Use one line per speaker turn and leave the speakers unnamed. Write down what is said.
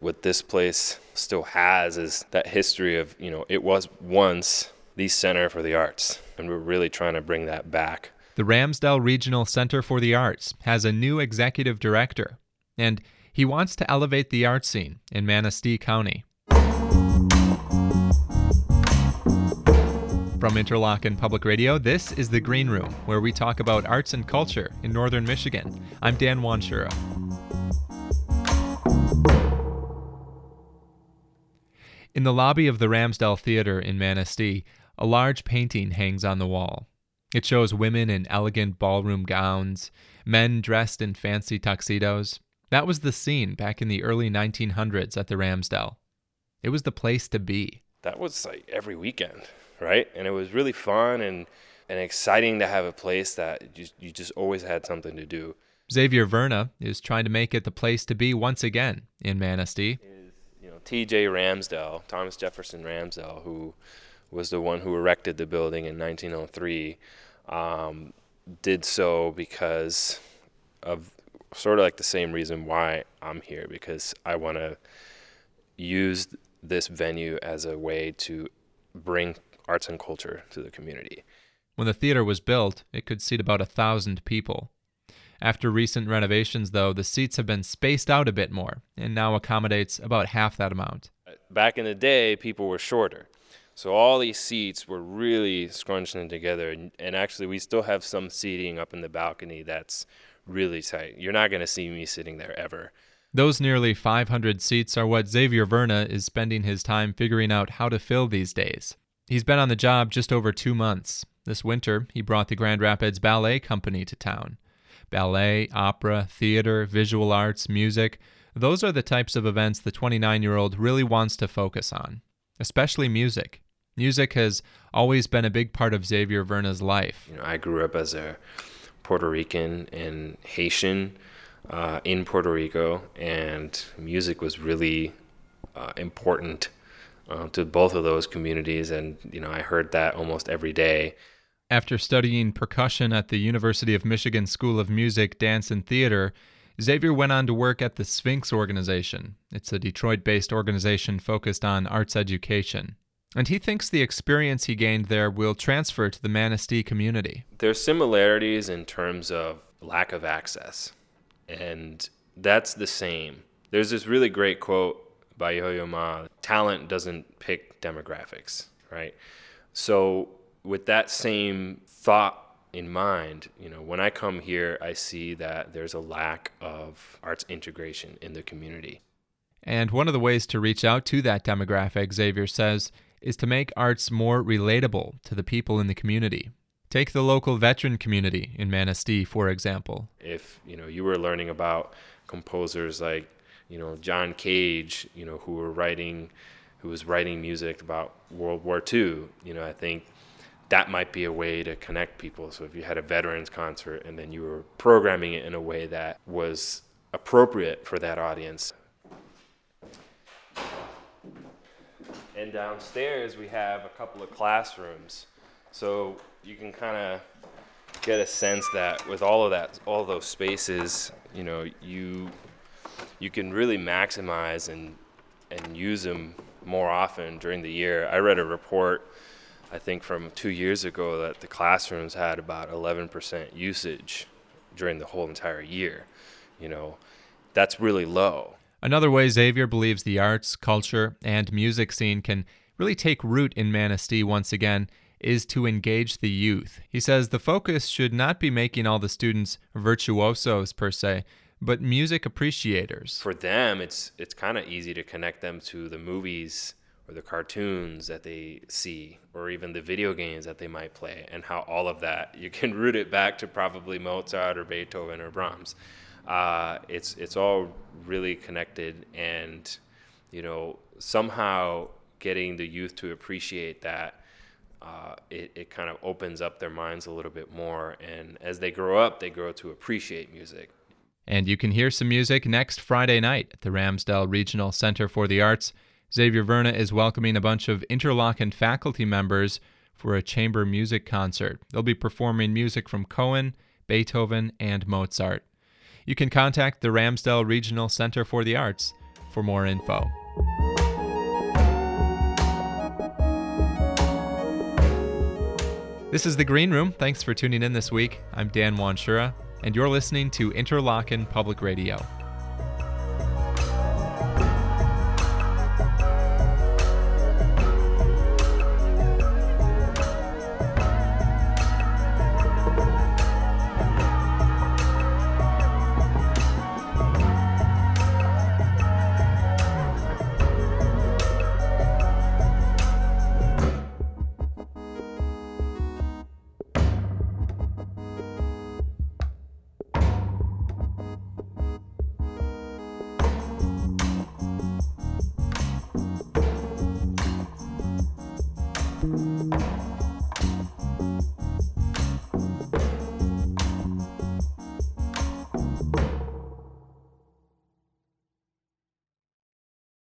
what this place still has is that history of, it was once the Center for the Arts, and we're really trying to bring that back.
The Ramsdell Regional Center for the Arts has a new executive director, and he wants to elevate the art scene in Manistee County. From Interlochen Public Radio, this is The Green Room, where we talk about arts and culture in northern Michigan. I'm Dan Wanshura. In the lobby of the Ramsdell Theater in Manistee, a large painting hangs on the wall. It shows women in elegant ballroom gowns, men dressed in fancy tuxedos. That was the scene back in the early 1900s at the Ramsdell. It was the place to be.
That was like every weekend, right? And it was really fun and exciting to have a place that you just always had something to do.
Xavier Verna is trying to make it the place to be once again in Manistee.
T.J. Ramsdell, Thomas Jefferson Ramsdell, who was the one who erected the building in 1903, did so because of sort of like the same reason why I'm here, because I want to use this venue as a way to bring arts and culture to the community.
When the theater was built, it could seat about 1,000 people. After recent renovations, though, the seats have been spaced out a bit more and now accommodates about half that amount.
Back in the day, people were shorter. So all these seats were really scrunching together. And actually, we still have some seating up in the balcony that's really tight. You're not going to see me sitting there ever.
Those nearly 500 seats are what Xavier Verna is spending his time figuring out how to fill these days. He's been on the job just over 2 months. This winter, he brought the Grand Rapids Ballet Company to town. Ballet, opera, theater, visual arts, music, those are the types of events the 29-year-old really wants to focus on, especially music. Music has always been a big part of Xavier Verna's life.
I grew up as a Puerto Rican and Haitian in Puerto Rico, and music was really important to both of those communities, and I heard that almost every day.
After studying percussion at the University of Michigan School of Music, Dance, and Theater, Xavier went on to work at the Sphinx Organization. It's a Detroit-based organization focused on arts education. And he thinks the experience he gained there will transfer to the Manistee community.
There's similarities in terms of lack of access, and that's the same. There's this really great quote by Yo-Yo Ma, talent doesn't pick demographics, right? So with that same thought in mind, when I come here, I see that there's a lack of arts integration in the community.
And one of the ways to reach out to that demographic, Xavier says, is to make arts more relatable to the people in the community. Take the local veteran community in Manistee, for example.
If, you were learning about composers like, John Cage, who was writing music about World War II, I think that might be a way to connect people. So if you had a veterans concert and then you were programming it in a way that was appropriate for that audience. And downstairs we have a couple of classrooms. So you can kind of get a sense that with all those spaces, you can really maximize and use them more often during the year. I read a report, I think from 2 years ago, that the classrooms had about 11% usage during the whole entire year. That's really low.
Another way Xavier believes the arts, culture, and music scene can really take root in Manistee once again is to engage the youth. He says the focus should not be making all the students virtuosos per se, but music appreciators.
For them, it's kind of easy to connect them to the movies or the cartoons that they see, or even the video games that they might play, and how all of that, you can root it back to probably Mozart or Beethoven or Brahms. It's all really connected, and somehow getting the youth to appreciate that, it kind of opens up their minds a little bit more, and as they grow up, they grow to appreciate music.
And you can hear some music next Friday night at the Ramsdell Regional Center for the Arts. Xavier Verna is welcoming a bunch of Interlochen faculty members for a chamber music concert. They'll be performing music from Cohen, Beethoven, and Mozart. You can contact the Ramsdell Regional Center for the Arts for more info. This is The Green Room. Thanks for tuning in this week. I'm Dan Wanshura, and you're listening to Interlochen Public Radio.